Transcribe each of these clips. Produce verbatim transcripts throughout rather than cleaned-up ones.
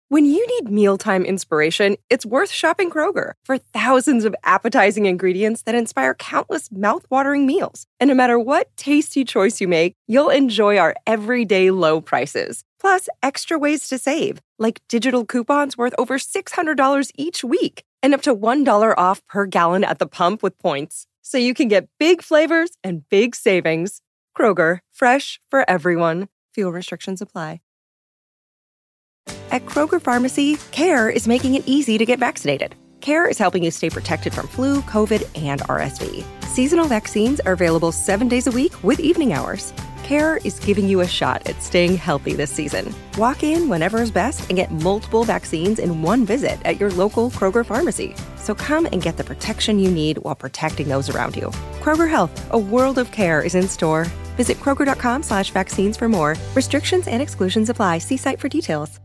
When you need mealtime inspiration, it's worth shopping Kroger for thousands of appetizing ingredients that inspire countless mouth-watering meals. And no matter what tasty choice you make, you'll enjoy our everyday low prices. Plus, extra ways to save, like digital coupons worth over six hundred dollars each week and up to one dollar off per gallon at the pump with points. So you can get big flavors and big savings. Kroger, fresh for everyone. Fuel restrictions apply. At Kroger Pharmacy, CARE is making it easy to get vaccinated. CARE is helping you stay protected from flu, COVID, and R S V. Seasonal vaccines are available seven days a week with evening hours. CARE is giving you a shot at staying healthy this season. Walk in whenever is best and get multiple vaccines in one visit at your local Kroger Pharmacy. So come and get the protection you need while protecting those around you. Kroger Health, a world of care, is in store. Visit kroger.com slash vaccines for more. Restrictions and exclusions apply. See site for details.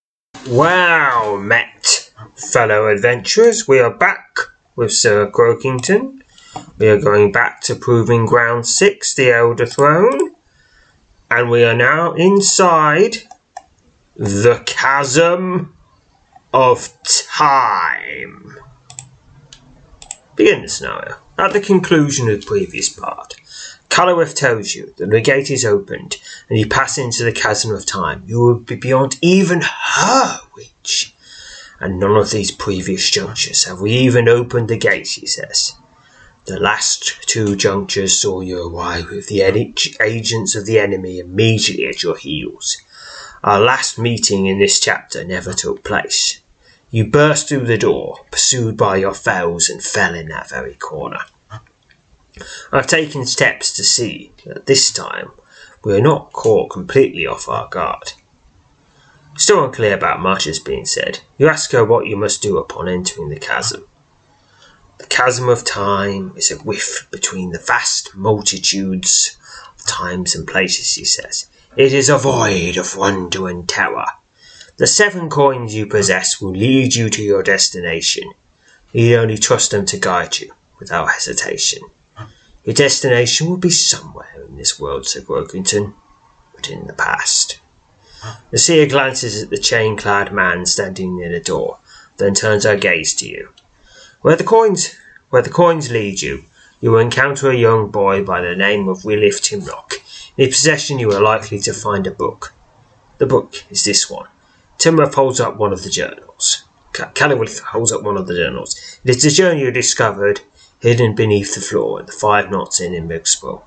Wow, Met, fellow adventurers, we are back with Sir Croakington. We are going back to Proving Ground six, the Elder Throne, and we are now inside the Chasm of Time. Begin the scenario. At the conclusion of the previous part, Calorith tells you that the gate is opened and you pass into the Chasm of Time. You will be beyond even her reach. And none of these previous junctures have we even opened the gate, she says. The last two junctures saw you arrive with the agents of the enemy immediately at your heels. Our last meeting in this chapter never took place. You burst through the door, pursued by your foes, and fell in that very corner. I've taken steps to see that this time we are not caught completely off our guard. Still unclear about much has been said. You ask her what you must do upon entering the chasm. The Chasm of Time is a rift between the vast multitudes of times and places, she says. It is a void of wonder and terror. The seven coins you possess will lead you to your destination. You only trust them to guide you without hesitation. Your destination will be somewhere in this world, said Croakington, but in the past. The seer glances at the chain-clad man standing near the door, then turns her gaze to you. Where the coins, where the coins lead you, you will encounter a young boy by the name of Willif Timlock. In his possession you are likely to find a book. The book is this one. Timlock holds up one of the journals. Calorith holds up one of the journals. It is the journal you discovered hidden beneath the floor at the Five Knots Inn in Mugsborough.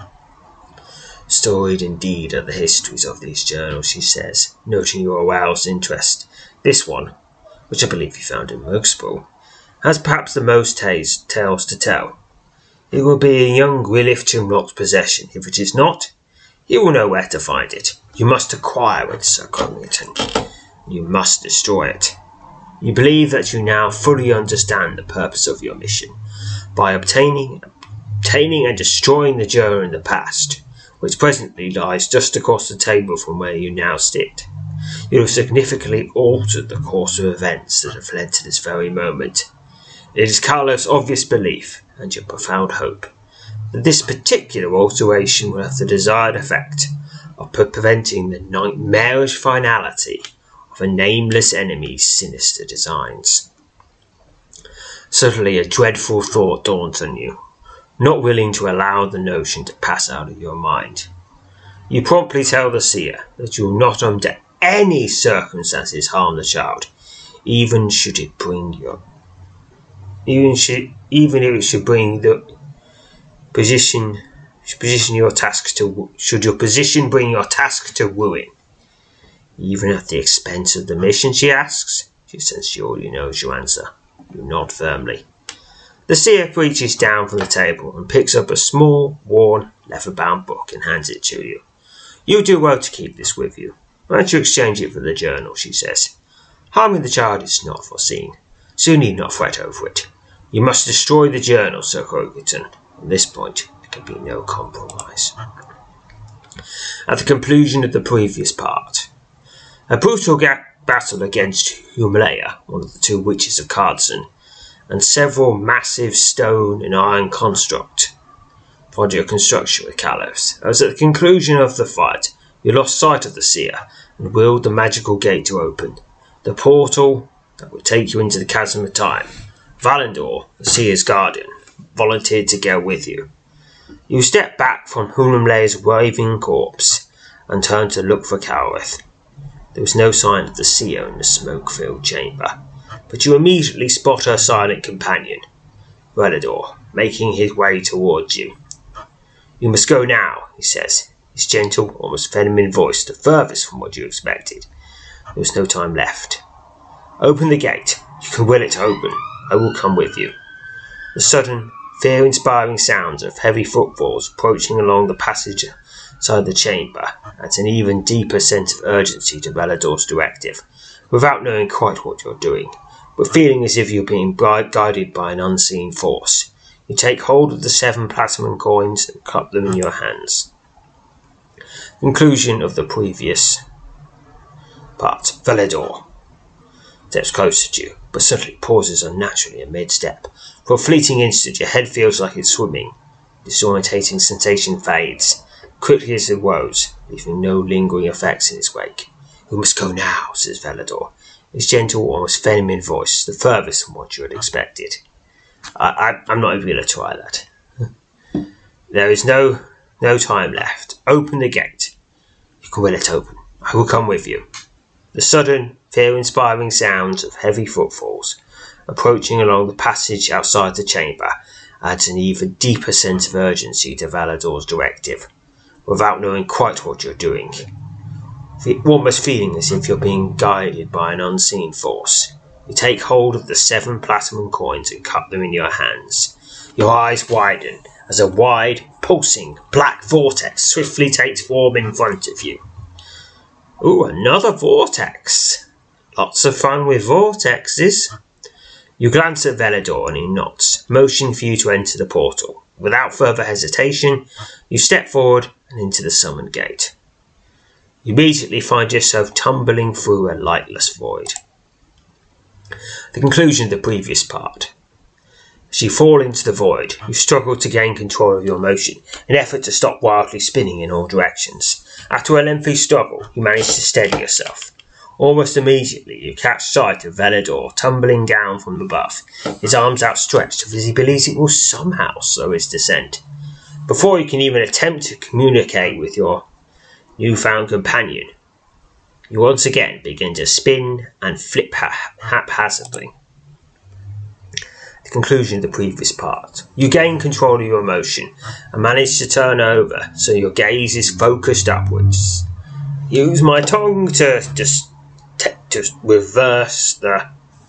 Storied indeed are the histories of these journals, she says, noting your aroused interest. This one, which I believe you found in Mugsborough, has perhaps the most tales, tales to tell. It will be in young Willif Timlock's possession. If it is not, you will know where to find it. You must acquire it, Sir Croakington. You must destroy it. You believe that you now fully understand the purpose of your mission. By obtaining, obtaining and destroying the journal in the past, which presently lies just across the table from where you now sit, you have significantly altered the course of events that have led to this very moment. It is Carlos' obvious belief, and your profound hope, that this particular alteration will have the desired effect of preventing the nightmarish finality of a nameless enemy's sinister designs. Suddenly a dreadful thought dawns on you, not willing to allow the notion to pass out of your mind. You promptly tell the seer that you will not under any circumstances harm the child, even should it bring your even should even if it should bring the position position your task to should your position bring your task to ruin. Even at the expense of the mission, she asks. She says she already knows your answer. You nod firmly. The seer reaches down from the table and picks up a small, worn, leather-bound book and hands it to you. You do well to keep this with you. Why don't you exchange it for the journal, she says. Harming the child is not foreseen, so you need not fret over it. You must destroy the journal, Sir Croakington. At this point, there can be no compromise. At the conclusion of the previous part, a brutal ga- battle against Humalea, one of the two witches of Cardson, and several massive stone and iron construct for your construction with Calorith. As at the conclusion of the fight, you lost sight of the seer and willed the magical gate to open. the portal that would take you into the Chasm of Time. Valandor, the Seer's Guardian, volunteered to go with you. You stepped back from Hulumle's waving corpse and turned to look for Calrith. There was no sign of the Seer in the smoke-filled chamber, but you immediately spot her silent companion, Velador, making his way towards you. "You must go now," he says, his gentle, almost feminine voice the furthest from what you expected. There was no time left. "Open the gate. You can will it to open. I will come with you." The sudden, fear-inspiring sounds of heavy footfalls approaching along the passage outside the chamber adds an even deeper sense of urgency to Velador's directive, without knowing quite what you're doing, but feeling as if you're being guided by an unseen force. You take hold of the seven platinum coins and cup them in your hands. Conclusion of the previous part. Velador steps closer to you, but suddenly pauses unnaturally in mid-step. For a fleeting instant, your head feels like it's swimming. Disorientating sensation fades quickly as it rose, leaving no lingering effects in its wake. "We must go now," says Velador, his gentle, almost feminine voice the furthest from what you had expected. I, I, I'm not even going to try that. "There is no no time left. Open the gate. You can will it open. I will come with you." The sudden, fear-inspiring sounds of heavy footfalls approaching along the passage outside the chamber adds an even deeper sense of urgency to Valador's directive, without knowing quite what you're doing, almost feeling as if you're being guided by an unseen force. You take hold of the seven platinum coins and cup them in your hands. Your eyes widen as a wide, pulsing, black vortex swiftly takes form in front of you. Ooh, another vortex. Lots of fun with vortexes. You glance at Velador and he nods, motioning for you to enter the portal. Without further hesitation, you step forward and into the summoned gate. You immediately find yourself tumbling through a lightless void. The conclusion of the previous part. As you fall into the void, you struggle to gain control of your motion, in an effort to stop wildly spinning in all directions. After a lengthy struggle, you manage to steady yourself. Almost immediately, you catch sight of Velador tumbling down from above, his arms outstretched as he believes it will somehow slow his descent. Before you can even attempt to communicate with your newfound companion, you once again begin to spin and flip ha- haphazardly. The conclusion of the previous part. You gain control of your motion and manage to turn over so your gaze is focused upwards. Use my tongue to just t- to reverse the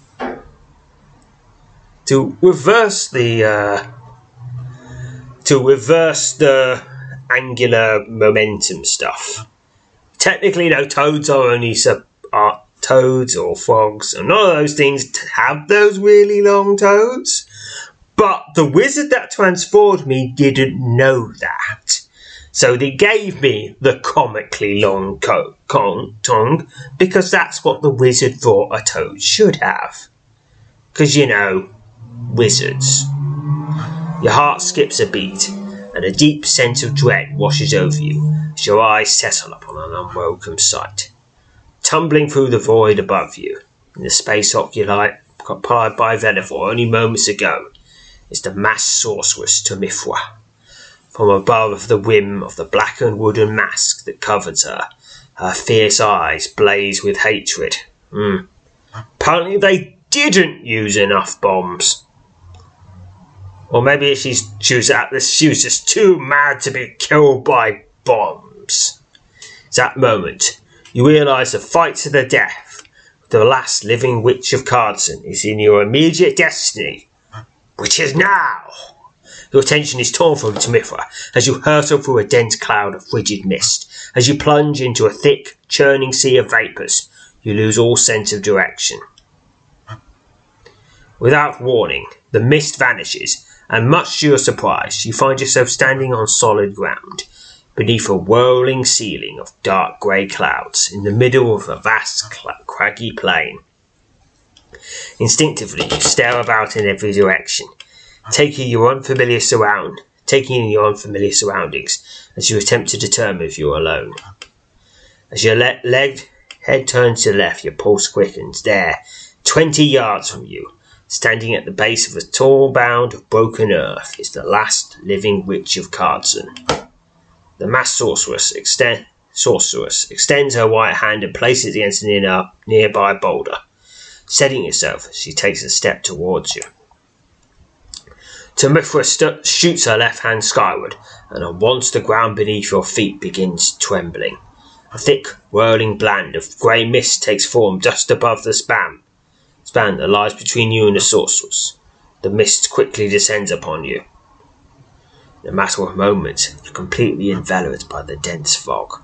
to reverse the uh, to reverse the angular momentum stuff. Technically, no, toads are only sub are toads or frogs, and none of those things have those really long toads. But the wizard that transformed me didn't know that. So they gave me the comically long co- con- tongue because that's what the wizard thought a toad should have. Because, you know, wizards. Your heart skips a beat and a deep sense of dread washes over you as your eyes settle upon an unwelcome sight. Tumbling through the void above you, in the space occupied by Velador only moments ago, is the masked sorceress Tamifra. From above the rim of the blackened wooden mask that covers her, her fierce eyes blaze with hatred. Mm. Apparently they didn't use enough bombs. Or maybe she's, she, was at this, she was just too mad to be killed by bombs. At that moment, you realise the fight to the death with the last living witch of Cardson is in your immediate destiny, which is now. Your attention is torn from Tamifra as you hurtle through a dense cloud of frigid mist. As you plunge into a thick, churning sea of vapours, you lose all sense of direction. Without warning, the mist vanishes, and much to your surprise, you find yourself standing on solid ground, beneath a whirling ceiling of dark grey clouds, in the middle of a vast, cl- craggy plain. Instinctively, you stare about in every direction, taking your unfamiliar surround, taking in your unfamiliar surroundings as you attempt to determine if you're alone. As your le- leg Head turns to the left, your pulse quickens. There, twenty yards from you, standing at the base of a tall mound of broken earth, is the last living witch of Cardston. The masked sorceress, extend, sorceress extends her white hand and places it against a near, nearby boulder. Steadying herself, she takes a step towards you. Tamithra st- shoots her left hand skyward, and at once the ground beneath your feet begins trembling. A thick, whirling bland of grey mist takes form just above the span, span that lies between you and the sorceress. The mist quickly descends upon you. In a matter of moments, you're completely enveloped by the dense fog.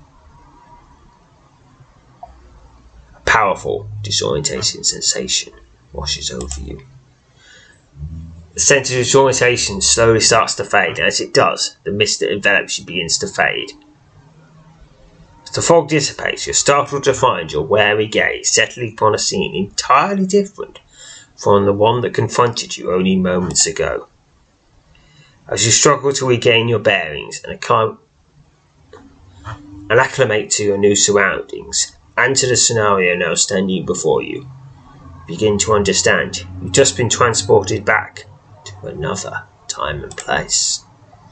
A powerful, disorientating sensation washes over you. The sense of disorientation slowly starts to fade, and as it does, the mist that envelops you begins to fade. As the fog dissipates, you're startled to find your wary gaze settling upon a scene entirely different from the one that confronted you only moments ago. As you struggle to regain your bearings and, acclim- and acclimate to your new surroundings and to the scenario now standing before you, you begin to understand you've just been transported back to another time and place.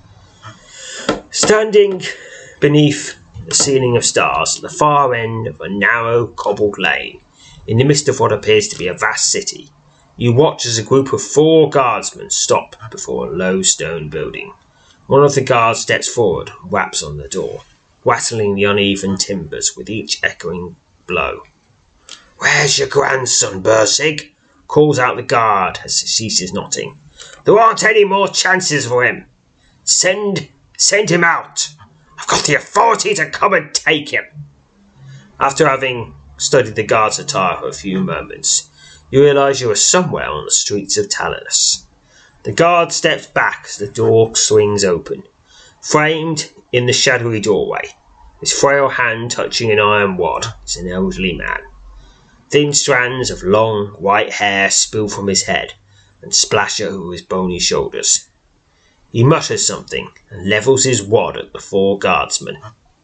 Standing beneath the ceiling of stars at the far end of a narrow cobbled lane, in the midst of what appears to be a vast city, you watch as a group of four guardsmen stop before a low stone building. One of the guards steps forward and raps on the door, rattling the uneven timbers with each echoing blow. "Where's your grandson, Bursig?" calls out the guard as he ceases knotting. "There aren't any more chances for him. Send, send him out. I've got the authority to come and take him." After having studied the guard's attire for a few moments, you realise you are somewhere on the streets of Talanus. The guard steps back as the door swings open. Framed in the shadowy doorway, his frail hand touching an iron rod, is an elderly man. Thin strands of long, white hair spill from his head and splash over his bony shoulders. He mutters something and levels his wad at the four guardsmen.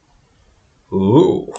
"Ooh."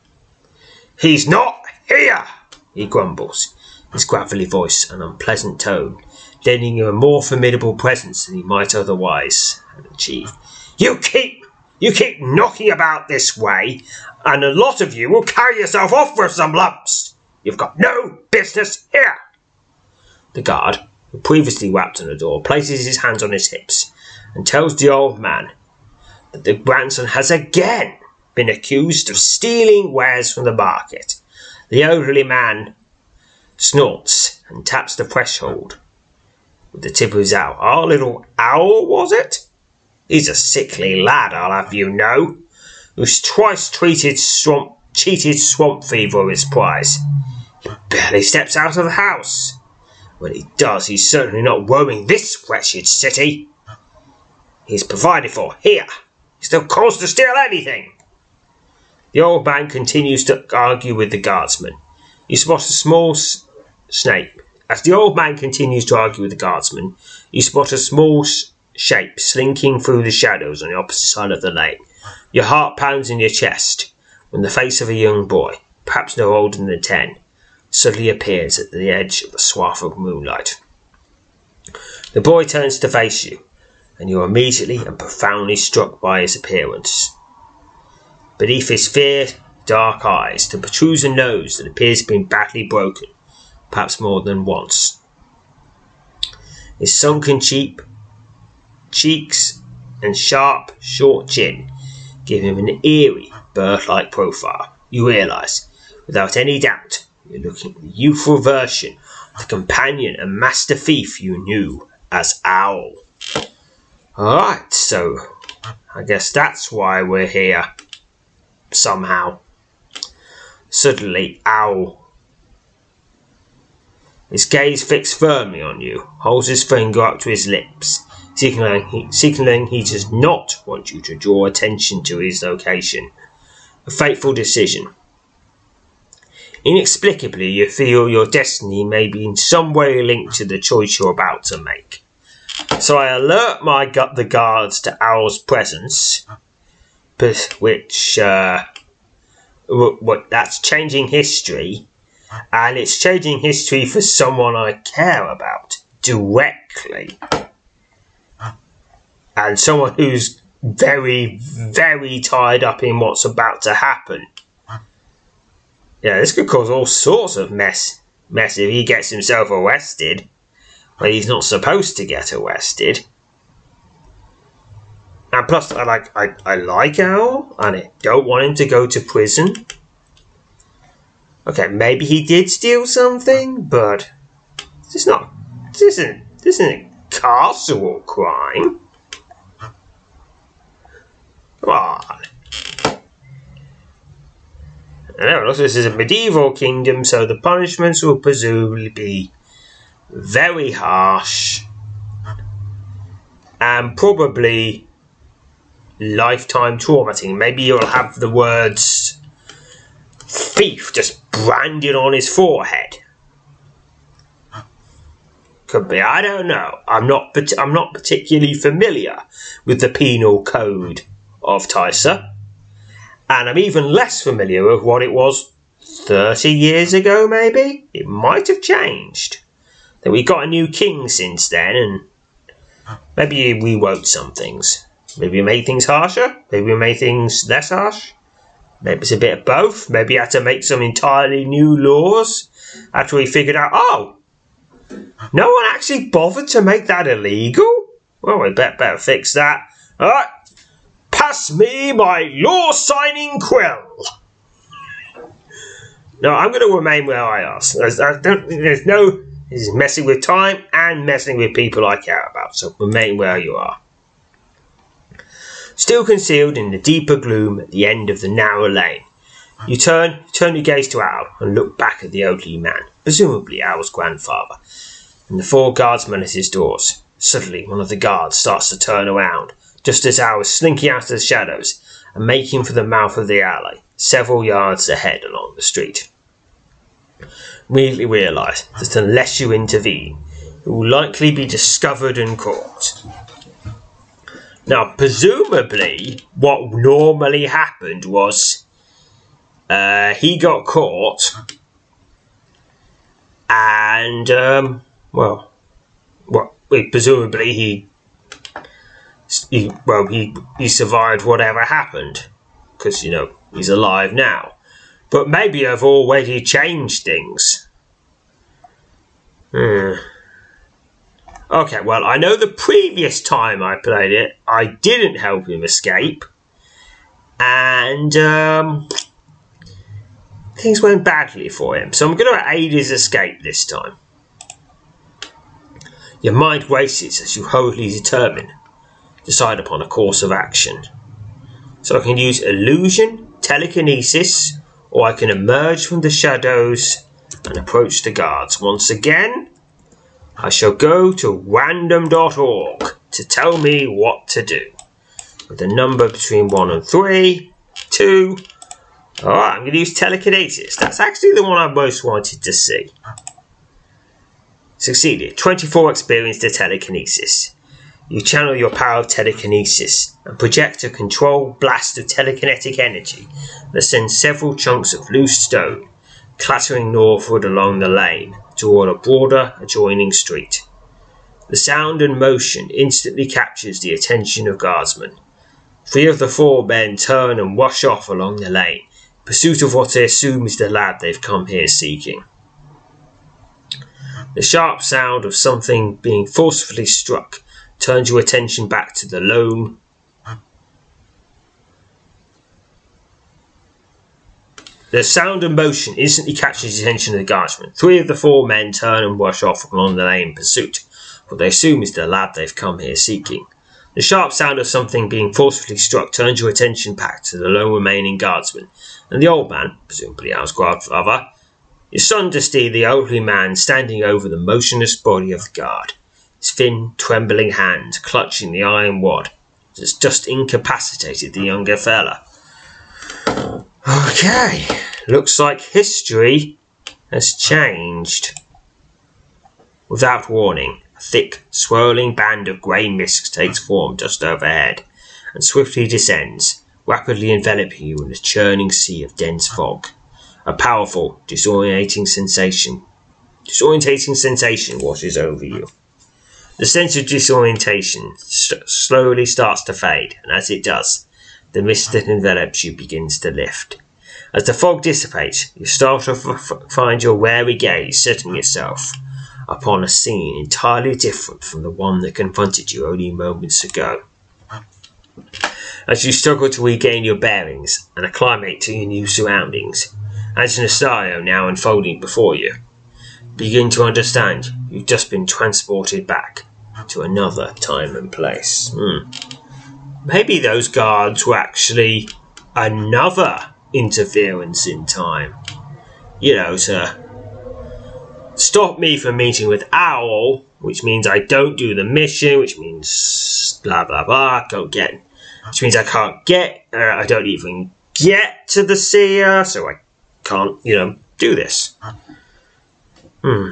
"He's not here," he grumbles, his gravelly voice and unpleasant tone lending him a more formidable presence than he might otherwise have achieved. You keep, you keep knocking about this way, and a lot of you will carry yourself off with some lumps. You've got no business here." The guard, who previously rapped on the door, places his hands on his hips and tells the old man that the grandson has again been accused of stealing wares from the market. The elderly man snorts and taps the threshold with the tip of his owl. "Our little owl, was it? He's a sickly lad, I'll have you know, who's twice treated swamp, cheated Swamp Fever of his prize. He barely steps out of the house. When he does, he's certainly not roaming this wretched city. He's provided for here. He's no cause to steal anything." The old man continues to argue with the guardsman. You spot a small s- snake. As the old man continues to argue with the guardsman, you spot a small s- shape slinking through the shadows on the opposite side of the lane. Your heart pounds in your chest when the face of a young boy, perhaps no older than ten, suddenly appears at the edge of a swath of moonlight. The boy turns to face you, and you are immediately and profoundly struck by his appearance. Beneath his fierce, dark eyes, there protrudes a nose that appears to have been badly broken, perhaps more than once. His sunken cheek, cheeks and sharp, short chin give him an eerie, bird-like profile. You realise, without any doubt, you're looking at the youthful version of the companion and master thief you knew as Owl. Alright, so I guess that's why we're here. Somehow. Suddenly, Owl, his gaze fixed firmly on you, holds his finger up to his lips, signaling he, signaling he does not want you to draw attention to his location. A fateful decision. Inexplicably, you feel your destiny may be in some way linked to the choice you're about to make. So I alert my gu- the guards to Owl's presence, which uh, what that's changing history, and it's changing history for someone I care about directly, and someone who's very, very tied up in what's about to happen. Yeah, this could cause all sorts of mess. Mess if he gets himself arrested, when he's not supposed to get arrested. And plus, I like I, I like Owl, and I don't want him to go to prison. Okay, maybe he did steal something, but this is not. This isn't. This isn't a castle crime. Come on. No, this is a medieval kingdom, so the punishments will presumably be very harsh and probably lifetime traumatic. Maybe you'll have the words thief just branded on his forehead. Could be. I don't know. I'm not. I'm not particularly familiar with the penal code of Tysa, and I'm even less familiar with what it was thirty years ago. Maybe it might have changed. That we got a new king since then, and maybe we rewrote some things. Maybe we made things harsher. Maybe we made things less harsh. Maybe it's a bit of both. Maybe we had to make some entirely new laws after we figured out, oh, no one actually bothered to make that illegal? Well, we better, better fix that. Alright, pass me my law-signing quill. No, I'm going to remain where I are. There's, I don't, there's no... This is messing with time and messing with people I care about, so remain where you are. Still concealed in the deeper gloom at the end of the narrow lane, you turn, turn your gaze to Owl and look back at the elderly man, presumably Owl's grandfather, and the four guardsmen at his doors. Suddenly, one of the guards starts to turn around, just as Owl is slinking out of the shadows and making for the mouth of the alley, several yards ahead along the street. Immediately realise that unless you intervene, you will likely be discovered and caught. Now, presumably, what normally happened was uh, he got caught, and um, well, well, presumably he, he well he he survived whatever happened, because you know he's alive now. But maybe I've already changed things. Hmm. Okay, well, I know the previous time I played it, I didn't help him escape. And, um... things went badly for him. So I'm going to aid his escape this time. Your mind races as you wholly determine. Decide upon a course of action. So I can use illusion, telekinesis, or I can emerge from the shadows and approach the guards. Once again, I shall go to random dot org to tell me what to do. With a number between one and three, two. Alright, I'm going to use telekinesis. That's actually the one I most wanted to see. Succeeded. twenty-four experience to telekinesis. You channel your power of telekinesis and project a controlled blast of telekinetic energy that sends several chunks of loose stone clattering northward along the lane toward a broader adjoining street. The sound and motion instantly captures the attention of guardsmen. Three of the four men turn and rush off along the lane, in pursuit of what they assume is the lad they've come here seeking. The sharp sound of something being forcefully struck turns your attention back to the lone The sound and motion instantly catches the attention of the guardsmen. Three of the four men turn and rush off along the lane in pursuit. What they assume is the lad they've come here seeking. The sharp sound of something being forcefully struck turns your attention back to the lone remaining guardsman, and the old man, presumably Owl's grandfather, is sudden to see the elderly man standing over the motionless body of the guard, his thin, trembling hand clutching the iron rod that has just incapacitated the younger fella. Okay, looks like history has changed. Without warning, a thick, swirling band of grey mist takes form just overhead and swiftly descends, rapidly enveloping you in a churning sea of dense fog. A powerful, disorientating sensation, disorientating sensation washes over you. The sense of disorientation st- slowly starts to fade, and as it does, the mist that envelops you begins to lift. As the fog dissipates, you start to f- find your wary gaze setting itself upon a scene entirely different from the one that confronted you only moments ago. As you struggle to regain your bearings and acclimate to your new surroundings, as in a scenario now unfolding before you, begin to understand you've just been transported back to another time and place. Hmm. Maybe those guards were actually another interference in time. You know, to stop me from meeting with Owl, which means I don't do the mission, which means blah blah blah, don't get, which means I can't get, uh, I don't even get to the seer, so I can't, you know, do this. Hmm.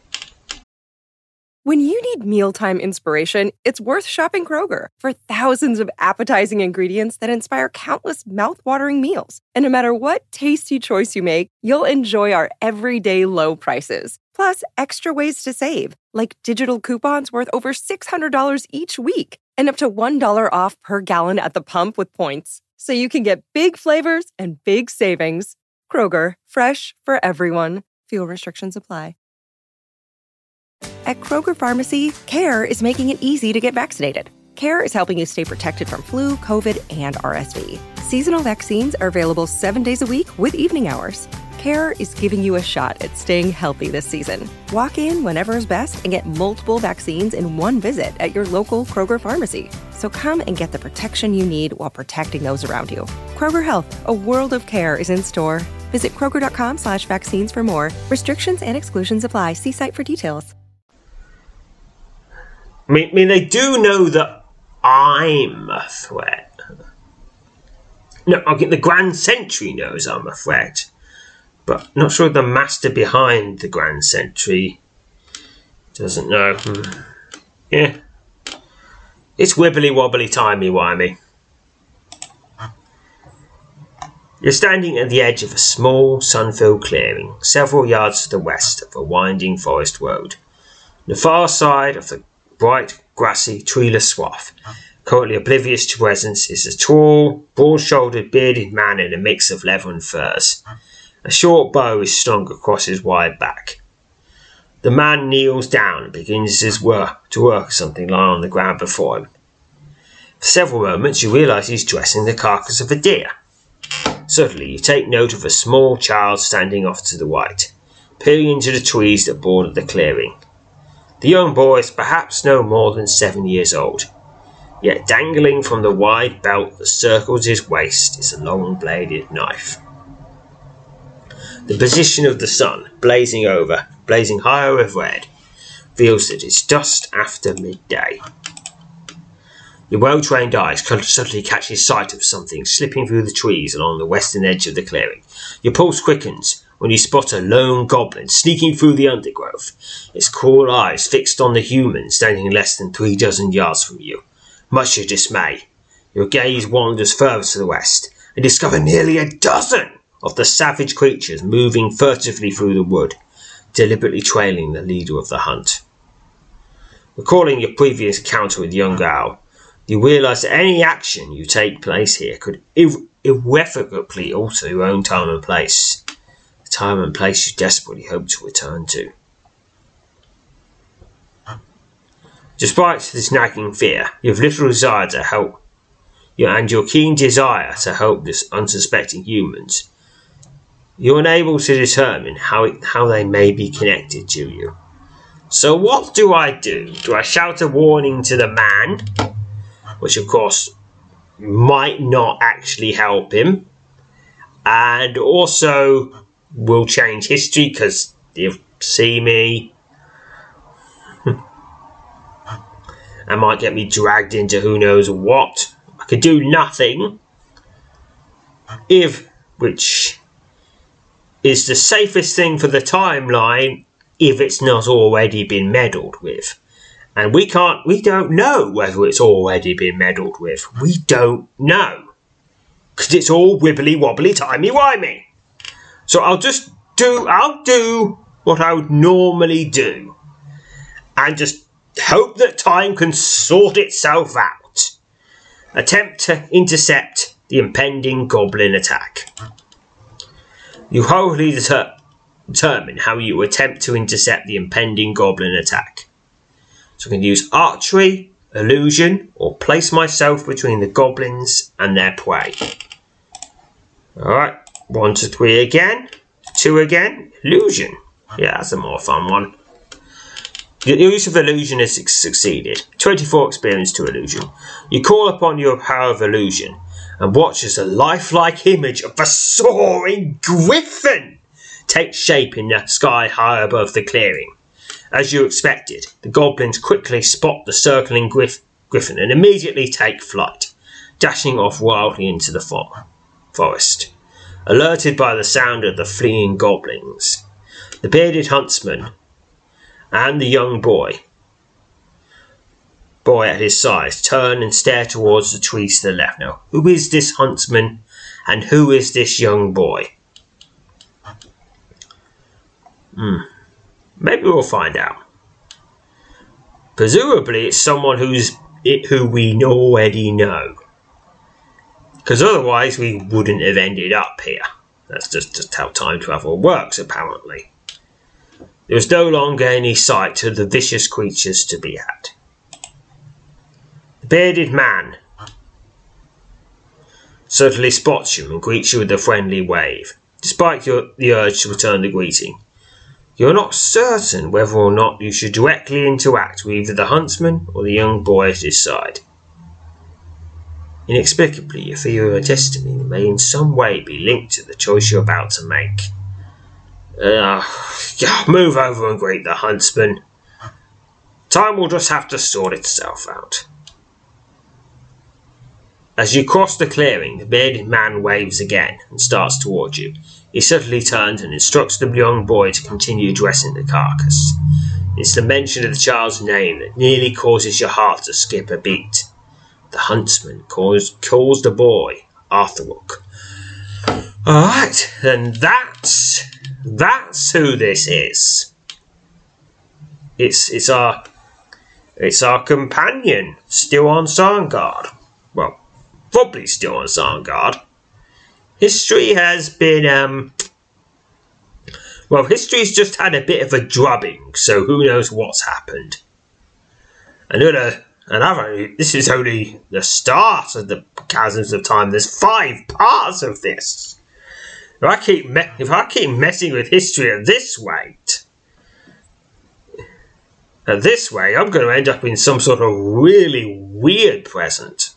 When you need mealtime inspiration, it's worth shopping Kroger for thousands of appetizing ingredients that inspire countless mouth-watering meals. And no matter what tasty choice you make, you'll enjoy our everyday low prices. Plus, extra ways to save, like digital coupons worth over six hundred dollars each week and up to one dollar off per gallon at the pump with points. So you can get big flavors and big savings. Kroger, fresh for everyone. Fuel restrictions apply. At Kroger Pharmacy, CARE is making it easy to get vaccinated. CARE is helping you stay protected from flu, COVID, and R S V. Seasonal vaccines are available seven days a week with evening hours. CARE is giving you a shot at staying healthy this season. Walk in whenever is best and get multiple vaccines in one visit at your local Kroger Pharmacy. So come and get the protection you need while protecting those around you. Kroger Health, a world of care is in store. Visit Kroger.com slash vaccines for more. Restrictions and exclusions apply. See site for details. I mean, I mean, they do know that I'm a threat. No, I think the Grand Sentry knows I'm a threat. But not sure the master behind the Grand Sentry doesn't know. Hmm. Yeah. It's wibbly wobbly timey wimey. You're standing at the edge of a small sun-filled clearing, several yards to the west of a winding forest road. On the far side of the bright, grassy, treeless swath, currently oblivious to presence, is a tall, broad-shouldered, bearded man in a mix of leather and furs. A short bow is slung across his wide back. The man kneels down and begins his work to work something lying on the ground before him. For several moments you realise he's dressing the carcass of a deer. Suddenly you take note of a small child standing off to the right, peering into the trees that border the clearing. The young boy is perhaps no more than seven years old, yet dangling from the wide belt that circles his waist is a long-bladed knife. The position of the sun, blazing over, blazing higher with red, reveals that it's just after midday. Your well-trained eyes suddenly catches sight of something slipping through the trees along the western edge of the clearing. Your pulse quickens when you spot a lone goblin sneaking through the undergrowth, its cruel eyes fixed on the human standing less than three dozen yards from you. Much to your dismay, your gaze wanders further to the west and discover nearly a dozen of the savage creatures moving furtively through the wood, deliberately trailing the leader of the hunt. Recalling your previous encounter with young Owl, you realise that any action you take place here could ir- irrevocably alter your own time and place. The time and place you desperately hope to return to. Despite this nagging fear, you have little desire to help, and your keen desire to help this unsuspecting humans. You're unable to determine how it, how they may be connected to you. So what do I do? Do I shout a warning to the man? Which of course might not actually help him. And also will change history because they'll see me. And might get me dragged into who knows what. I could do nothing. If, which is the safest thing for the timeline if it's not already been meddled with. And we can't, we don't know whether it's already been meddled with. We don't know. because it's all wibbly wobbly timey wimey. So I'll just do, I'll do what I would normally do and just hope that time can sort itself out. Attempt to intercept the impending goblin attack. You wholly deter determine how you attempt to intercept the impending goblin attack. So I can use archery, illusion, or place myself between the goblins and their prey. Alright, one to three again, two again, illusion. Yeah, that's a more fun one. The use of illusion has succeeded. twenty-four experience to illusion. You call upon your power of illusion and watch as a lifelike image of a soaring griffin takes shape in the sky high above the clearing. As you expected, the goblins quickly spot the circling griff griffin and immediately take flight, dashing off wildly into the fo forest. Alerted by the sound of the fleeing goblins, the bearded huntsman and the young boy boy at his side turn and stare towards the trees to the left. Now, who is this huntsman and who is this young boy? Hmm. Maybe we'll find out. Presumably it's someone who's it who we already know. Because otherwise we wouldn't have ended up here. That's just, just how time travel works, apparently. There was no longer any sight of the vicious creatures to be had. The bearded man certainly spots you and greets you with a friendly wave, despite your, the urge to return the greeting. You're not certain whether or not you should directly interact with either the huntsman or the young boy at his side. Inexplicably, you feel your destiny may in some way be linked to the choice you're about to make. Uh, move over and greet the huntsman. Time will just have to sort itself out. As you cross the clearing, the bearded man waves again and starts towards you. He suddenly turns and instructs the young boy to continue dressing the carcass. It's the mention of the child's name that nearly causes your heart to skip a beat. The huntsman calls, calls the boy Arthurok. Alright, then that's that's who this is. It's it's our it's our companion, still on Sarngard. Well, probably still on Sarngard. History has been, um... Well, history's just had a bit of a drubbing, so who knows what's happened. Another... Another... This is only the start of the Chasms of Time. There's five parts of this. If I keep, me if I keep messing with history at this rate... At this way, I'm going to end up in some sort of really weird present.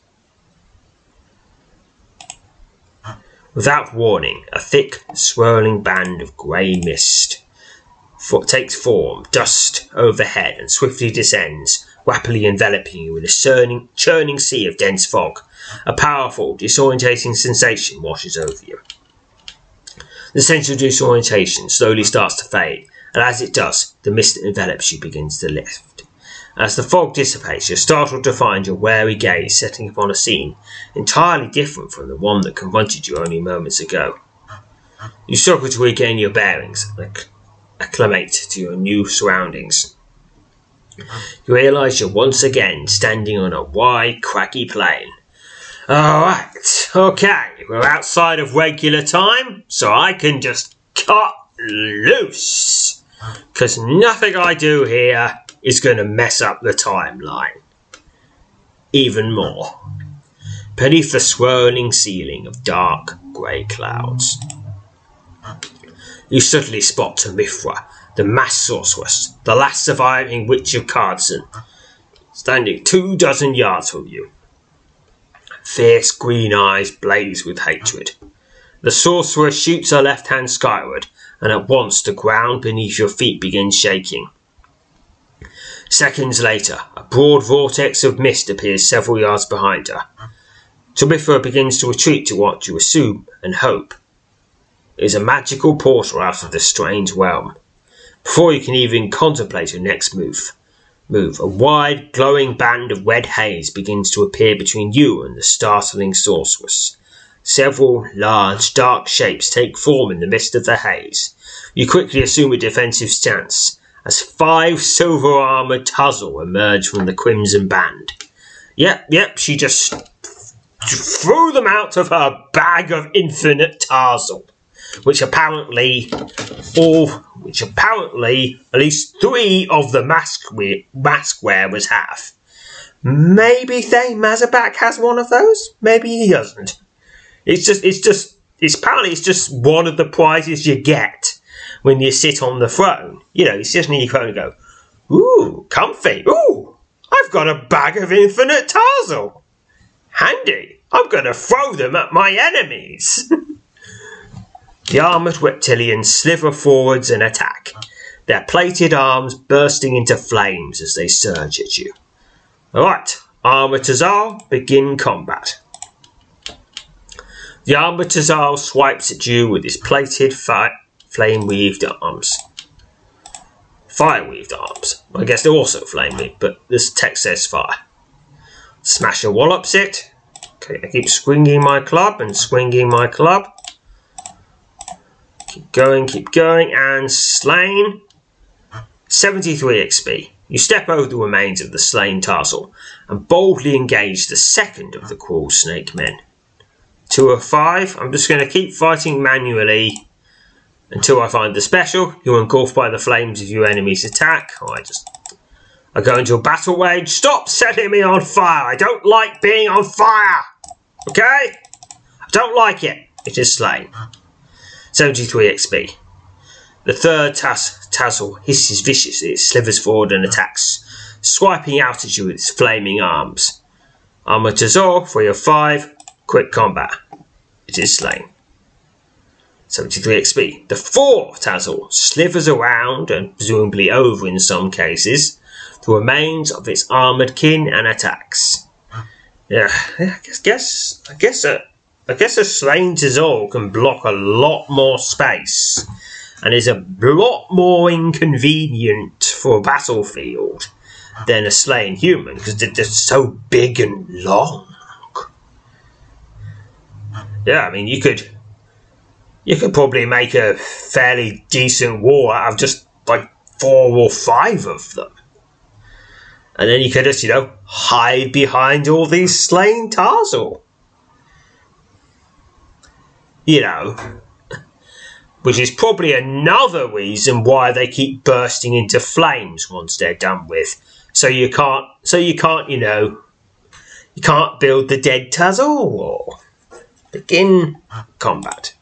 Without warning, a thick, swirling band of grey mist takes form, dust overhead, and swiftly descends, rapidly enveloping you in a churning, churning sea of dense fog. A powerful, disorientating sensation washes over you. The sense of disorientation slowly starts to fade, and as it does, the mist that envelops you begins to lift. As the fog dissipates, you're startled to find your wary gaze setting upon a scene entirely different from the one that confronted you only moments ago. You struggle to regain your bearings and acc acclimate to your new surroundings. You realise you're once again standing on a wide, craggy plain. Alright, okay, we're outside of regular time, so I can just cut loose. Because nothing I do here is going to mess up the timeline. Even more. Beneath the swirling ceiling of dark grey clouds, you suddenly spot Mithra, the masked sorceress, the last surviving witch of Cardson, standing two dozen yards from you. Fierce green eyes blaze with hatred. The sorcerer shoots her left hand skyward, and at once the ground beneath your feet begins shaking. Seconds later, a broad vortex of mist appears several yards behind her. Mithra begins to retreat to what you assume and hope is a magical portal out of this strange realm. Before you can even contemplate your next move, move, a wide, glowing band of red haze begins to appear between you and the startling sorceress. Several large, dark shapes take form in the midst of the haze. You quickly assume a defensive stance as five silver-armoured Tuzzle emerge from the Crimson Band. Yep, yep, she just threw them out of her bag of infinite Tarsal, which apparently all, which apparently at least three of the mask, we- mask wearers have. Maybe Thane Mazabak has one of those. Maybe he doesn't. It's just, it's just, it's apparently it's just one of the prizes you get when you sit on the throne. You know, you sit on your throne and go, ooh, comfy. Ooh, I've got a bag of infinite Tarsal. Handy. I'm going to throw them at my enemies. The armoured reptilians slither forwards and attack, their plated arms bursting into flames as they surge at you. Alright, Armoured Tazal, begin combat. The Armoured Tazal swipes at you with his plated fi- flame-weaved arms. Fire-weaved arms. I guess they're also flame-weaved, but this text says fire. Smasher wallops it. Okay, I keep swinging my club and swinging my club. Keep going, keep going, and slain. seventy-three X P. You step over the remains of the slain Tarsal and boldly engage the second of the cruel snake men. two of five. I'm just going to keep fighting manually until I find the special. You're engulfed by the flames of your enemy's attack. Oh, I just... I go into a battle rage. Stop setting me on fire. I don't like being on fire. Okay? I don't like it. It is slain. seventy-three X P. The third tas- Tassel hisses viciously. It slithers forward and attacks, swiping out at you with its flaming arms. Armoured Tazal, three of five. Quick combat. It is slain. seventy-three X P. The fourth Tassel slithers around, and presumably over in some cases, the remains of its armoured kin and attacks. Yeah, I guess, guess I guess a, I guess a slain Tazal can block a lot more space, and is a lot more inconvenient for a battlefield than a slain human, because they're just so big and long. Yeah, I mean, you could, you could probably make a fairly decent war out of just like four or five of them. And then you could just, you know, hide behind all these slain Tarsal. You know, which is probably another reason why they keep bursting into flames once they're done with. So you can't, so you can't, you know, you can't build the dead Tassel or begin combat.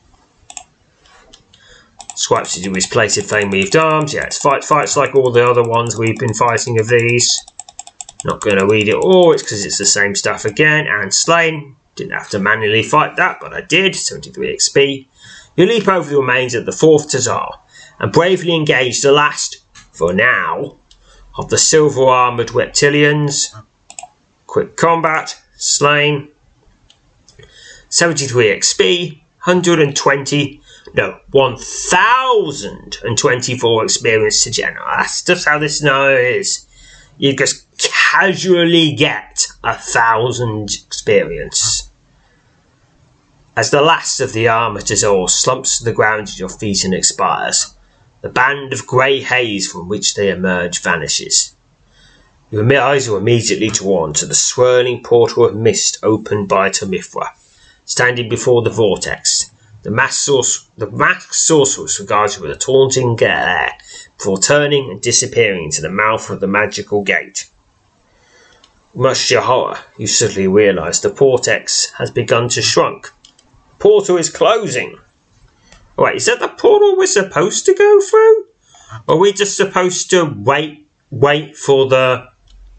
Swipes to do his plated flame-weaved arms. Yeah, it's fight fights like all the other ones we've been fighting of these. Not going to read it all. It's because it's the same stuff again. And slain. Didn't have to manually fight that, but I did. seventy-three X P. You leap over the remains of the fourth Tazal and bravely engage the last, for now, of the silver-armoured reptilians. Quick combat. Slain. seventy-three X P. one hundred twenty... No, one thousand twenty-four experience to general. That's just how this now is. You just casually get a thousand experience. As the last of the Armoured Tazal slumps to the ground at your feet and expires, the band of grey haze from which they emerge vanishes. Your eyes are immediately drawn to the swirling portal of mist opened by Tamithra, standing before the vortex. The masked sorcer- the masked sorceress regards you with a taunting glare before turning and disappearing into the mouth of the magical gate. Much to your horror, you suddenly realise the vortex has begun to shrink. The portal is closing. Oh, wait, is that the portal we're supposed to go through? Or are we just supposed to wait, wait for the,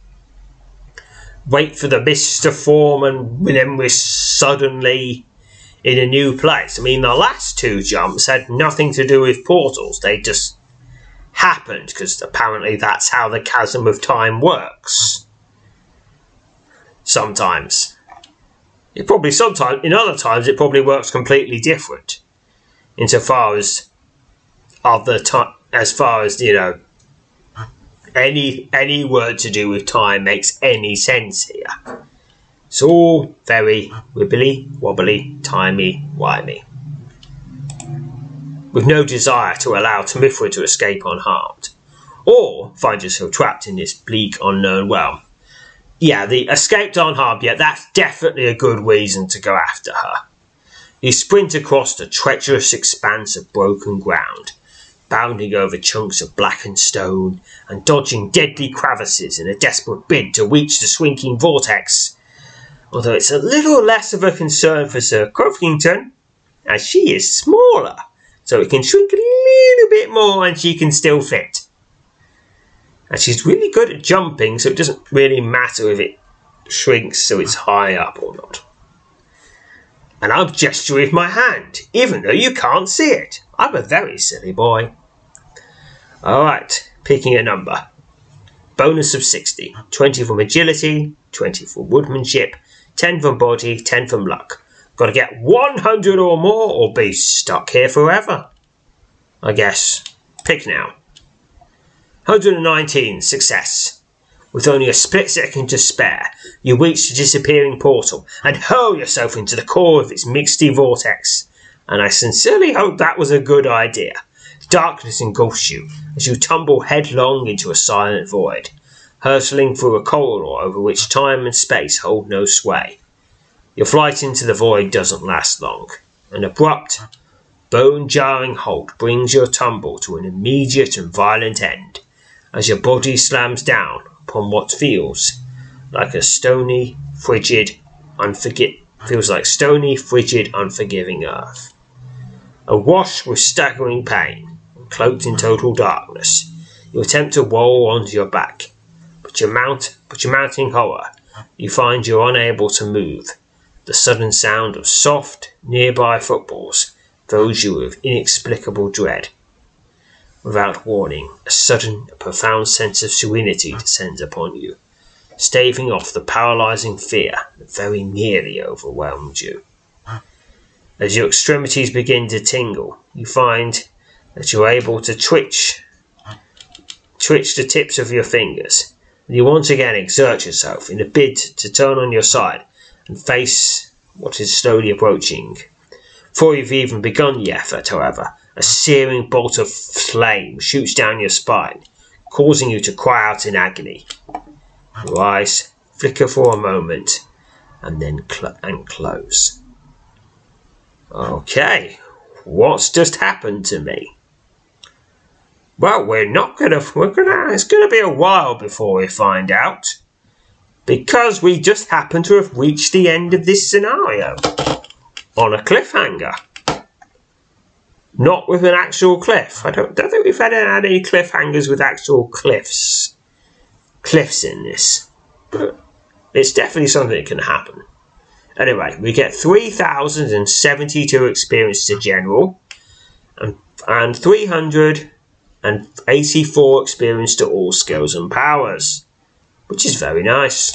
wait for the mist to form, and then we're suddenly in a new place? I mean, the last two jumps had nothing to do with portals. They just happened, because apparently that's how the Chasm of Time works. Sometimes. It probably sometimes, in other times, it probably works completely different. Insofar as other time, as far as, you know, any any word to do with time makes any sense here. It's all very wibbly, wobbly, timey, wimey. With no desire to allow Tamifra to escape unharmed, or find yourself trapped in this bleak unknown realm. Yeah, the escaped unharmed, yeah, that's definitely a good reason to go after her. You sprint across the treacherous expanse of broken ground, bounding over chunks of blackened stone and dodging deadly crevices in a desperate bid to reach the shrinking vortex. Although it's a little less of a concern for Sir Croftington, as she is smaller, so it can shrink a little bit more and she can still fit. And she's really good at jumping, so it doesn't really matter if it shrinks so it's high up or not. And I'll gesture with my hand, even though you can't see it. I'm a very silly boy. Alright, picking a number. Bonus of sixty. twenty from agility, twenty from woodmanship, ten from body, ten from luck. Gotta get one hundred or more or be stuck here forever. I guess. Pick now. one hundred nineteen, success. With only a split second to spare, you reach the disappearing portal and hurl yourself into the core of its mixty vortex. And I sincerely hope that was a good idea. Darkness engulfs you as you tumble headlong into a silent void, hurtling through a corridor over which time and space hold no sway. Your flight into the void doesn't last long. An abrupt, bone-jarring halt brings your tumble to an immediate and violent end, as your body slams down upon what feels like a stony, frigid, unforgi- feels like stony, frigid, unforgiving earth. Awash with staggering pain, and cloaked in total darkness, you attempt to roll onto your back, but your mount, but your mounting horror, you find you're unable to move. The sudden sound of soft, nearby footballs fills you with inexplicable dread. Without warning, a sudden, profound sense of serenity descends upon you, staving off the paralysing fear that very nearly overwhelmed you. As your extremities begin to tingle, you find that you're able to twitch, twitch the tips of your fingers, and you once again exert yourself in a bid to turn on your side and face what is slowly approaching. Before you've even begun the effort, however, a searing bolt of flame shoots down your spine, causing you to cry out in agony. Your eyes flicker for a moment and then cl- and close. Okay, what's just happened to me? Well, we're not gonna, we're gonna, it's gonna be a while before we find out, because we just happen to have reached the end of this scenario on a cliffhanger. Not with an actual cliff. I don't, don't think we've had any cliffhangers with actual cliffs. Cliffs in this. But it's definitely something that can happen. Anyway, we get three thousand seventy-two experience to general and, and three hundred eighty-four experience to all skills and powers, which is very nice.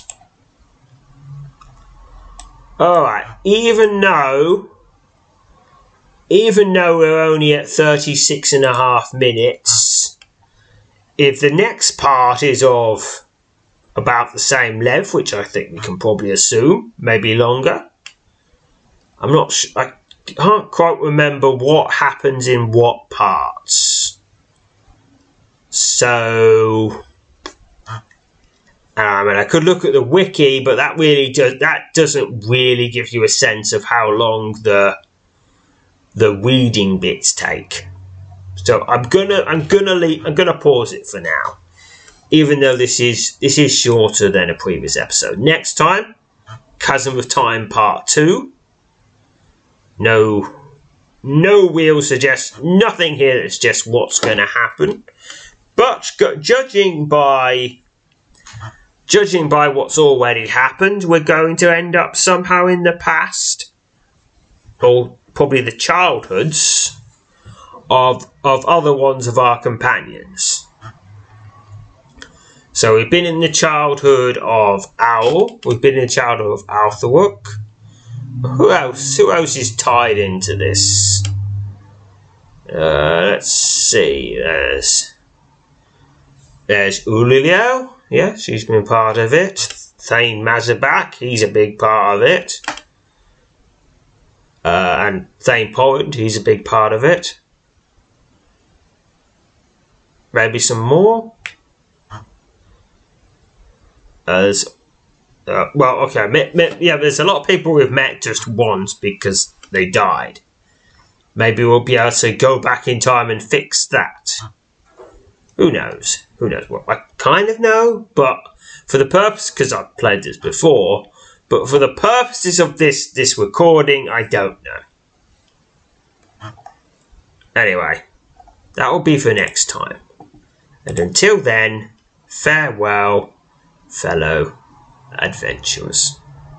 Alright, even though even though we're only at thirty-six and a half minutes, if the next part is of about the same length, which I think we can probably assume, maybe longer. I'm not sure, I can't quite remember what happens in what parts. So, I mean, I could look at the wiki, but that really does, that doesn't really give you a sense of how long the the reading bits take. So I'm gonna I'm gonna leave, I'm gonna pause it for now. Even though this is this is shorter than a previous episode. Next time, Chasm of Time Part Two. No, no real suggest nothing here that suggests what's going to happen. But judging by judging by what's already happened, we're going to end up somehow in the past, or probably the childhoods of of other ones of our companions. So we've been in the childhood of Owl. We've been in the childhood of Altharook. Who else? Who else is tied into this? Uh, let's see. There's there's Ulilio. Yeah, she's been part of it. Thane Mazabak, he's a big part of it. Uh, and Thane Pollard, he's a big part of it. Maybe some more. As uh, well, okay, me, me, yeah. There's a lot of people we've met just once because they died. Maybe we'll be able to go back in time and fix that. Who knows? Who knows? Well, I kind of know, but for the purpose, because I've played this before, but for the purposes of this this recording, I don't know. Anyway, that will be for next time. And until then, farewell, fellow adventurers.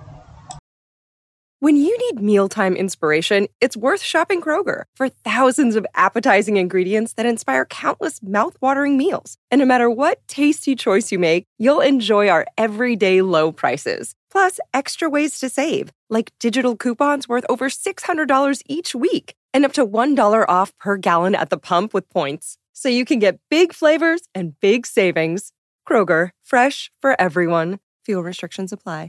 When you need mealtime inspiration, it's worth shopping Kroger for thousands of appetizing ingredients that inspire countless mouth-watering meals. And no matter what tasty choice you make, you'll enjoy our everyday low prices. Plus, extra ways to save, like digital coupons worth over six hundred dollars each week and up to one dollar off per gallon at the pump with points. So you can get big flavors and big savings. Kroger, fresh for everyone. Fuel restrictions apply.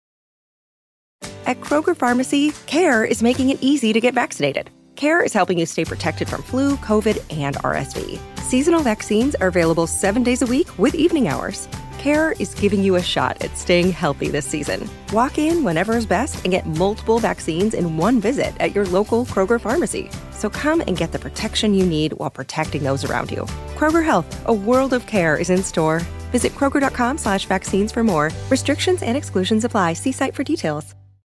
At Kroger Pharmacy, CARE is making it easy to get vaccinated. CARE is helping you stay protected from flu, COVID, and R S V. Seasonal vaccines are available seven days a week with evening hours. CARE is giving you a shot at staying healthy this season. Walk in whenever is best and get multiple vaccines in one visit at your local Kroger Pharmacy. So come and get the protection you need while protecting those around you. Kroger Health, a world of care, is in store. Visit Kroger.com slash vaccines for more. Restrictions and exclusions apply. See site for details.